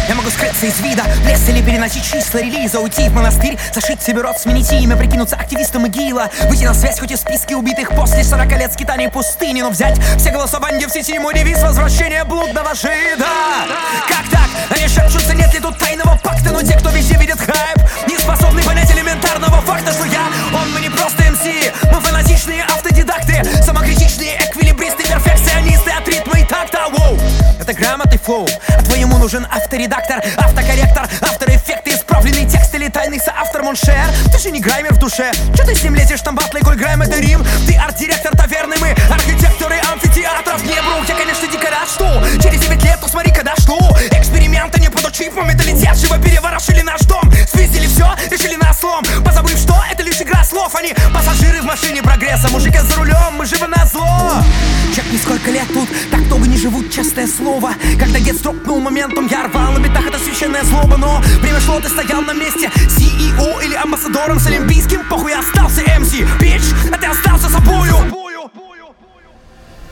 Я могу скрыться из вида, лес или переносить числа релиза, уйти в монастырь, зашить себе рот, сменить имя, прикинуться активистом ИГИЛа, выйти на связь хоть из списки убитых после 40 лет скитаний пустыни, но взять все голосования в сети, мой девиз — возвращение блудного жида. Как так? Они шепчутся, нет ли тут тайного пакта, но те, кто везде видит хайп, не способны понять элементарного факта, что мы не просто МС, мы фанатичные автодидакты, самокритичные эквилибристы, перфекционисты от ритма и такта. Воу, это грамотный флоу, а твоему нужен авторедактор, автокорректор, авторэффекты, исправленный текст или тайный соавтор Моншер. Ты же не граймер в душе, че ты с ним лезешь там батлы, коль грайм это Рим? Ты арт-директор таверны, мы архитекторы амфитеатров. Не, бро, я, конечно, дико рад, что через 9 лет, ну смотри, когда что эксперименты не подучив, мы менталитет живо переворошили наш дом, спиздили все, решили на слом, позабыв, что это лишь игра слов. Они пассажиры в машине прогресса, мужики за рулем, мы живы на зло. Чекни, сколько лет тут, так долго не живут, честное слово. Когда гет стропнул моментом, я рвал на битах, это священная злоба. Но время шло, ты стоял на месте, CEO или амбассадором с олимпийским, похуй, остался MC. Бич, это